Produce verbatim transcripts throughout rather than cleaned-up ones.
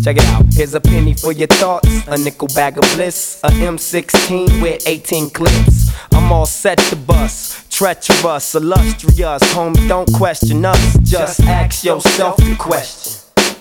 Check it out. Here's a penny for your thoughts, a nickel bag of bliss, a M sixteen with eighteen clips. I'm all set to bust, treacherous, illustrious. Homie, don't question us, just ask yourself the question.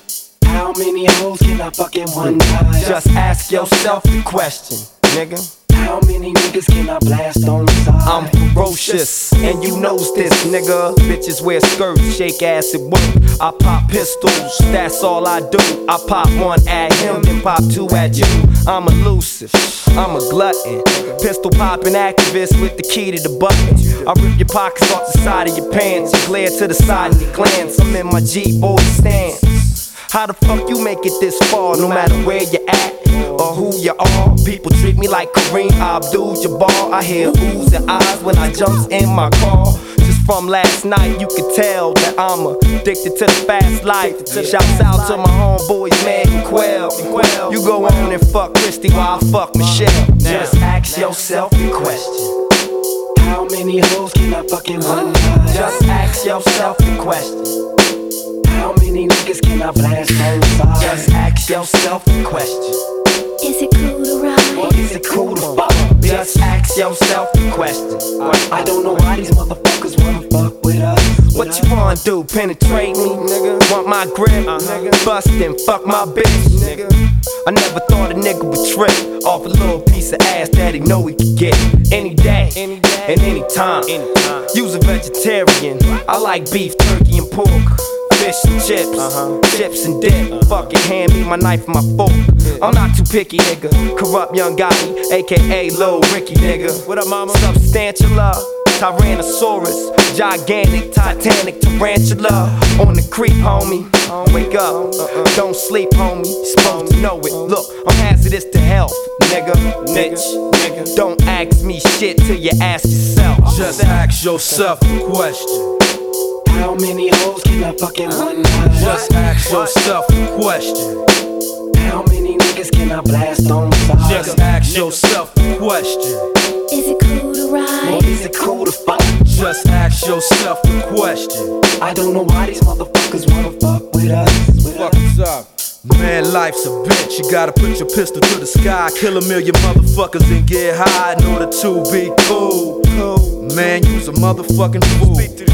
How many hoes can I fuck in one time? Just ask yourself the question, nigga. How many niggas can I blast on the side? I'm ferocious, and you knows this, nigga. Bitches wear skirts, shake ass at work. I pop pistols, that's all I do. I pop one at him, then pop two at you. I'm elusive, I'm a glutton. Pistol popping activist with the key to the button. I rip your pockets off the side of your pants. You glare to the side and you glance. I'm in my G-boy stance. How the fuck you make it this far, no matter where you at or who you are? People treat me like Kareem Abdul-Jabbar. I hear oohs and ahs when I jumps in my car. Just from last night, you could tell that I'm addicted to the fast life. Shouts out to my homeboys, Meg and Quell. You go on and fuck Christy while I fuck Michelle. Just ask yourself the question. How many hoes can I fuck in one night? Just ask yourself the question. How many niggas can I blast on the side? Just ask yourself the question. Is it cool to ride? Or is it cool to fuck? Just ask yourself the question. I don't know why these motherfuckers wanna fuck with us. What you wanna do? Penetrate me, nigga? Want my grip, nigga? Bust and fuck my bitch, nigga? I never thought a nigga would trip off a little piece of ass that he know he could get any day, any day, and any time. You's a vegetarian. I like beef, turkey, and pork. Fish and chips, uh-huh. chips and dip. Uh-huh. Fuck it, hand me my knife and my fork. Yeah. I'm not too picky, nigga. Corrupt young Gotti, aka Lil Ricky, nigga. What up, mama? Substantial love, Tyrannosaurus, gigantic, titanic tarantula. On the creep, homie. Wake up, uh-uh. Don't sleep, homie. You're supposed to know it. Look, I'm hazardous to health, nigga. Bitch, nigga. Don't ask me shit till you ask yourself. Just ask yourself the question. How many hoes can I fuck in one night? Just ask yourself the question. How many niggas can I blast on the side? Just ask yourself the question. Is it cool to ride? Or is it cool to fuck? Just ask yourself the question. I don't know why these motherfuckers wanna fuck with us. With Fuck us up. Man, life's a bitch. You gotta put your pistol to the sky, kill a million motherfuckers and get high in order to be cool. Man, you's a motherfucking fool.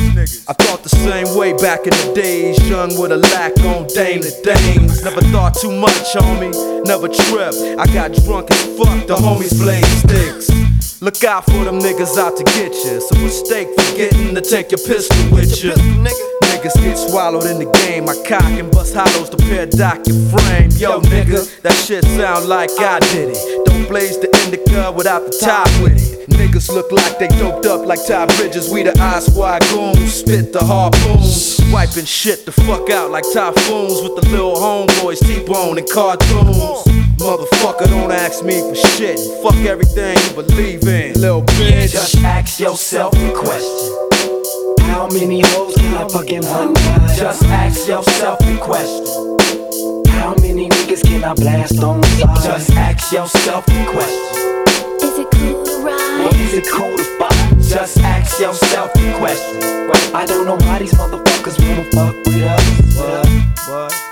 I thought the same way back in the days, young with a lack on Dame to Dames. Never thought too much, homie, never tripped. I got drunk as fuck, the homies blade sticks. Look out for them niggas out to get you. It's a mistake forgetting to take your pistol with you. Niggas get swallowed in the game. I cock and bust hollows to pair dock your frame. Yo, nigga, that shit sound like I did it. Don't blaze the indica without the top with it. Niggas look like they doped up like Ty Bridges. We the I Squad goons, spit the harpoons. Wiping shit the fuck out like typhoons with the little homeboys, T-Bone and cartoons. Motherfucker, don't ask me for shit. Fuck everything you believe in, little bitch. Just ask yourself the question. How many hoes can I fuck in one night? Just ask yourself the question. How many niggas can I blast on the side? Just ask yourself the question. Is it cool to ride? Or is it cool to fuck? Just ask yourself the question. I don't know why these motherfuckers wanna fuck with us. What? What?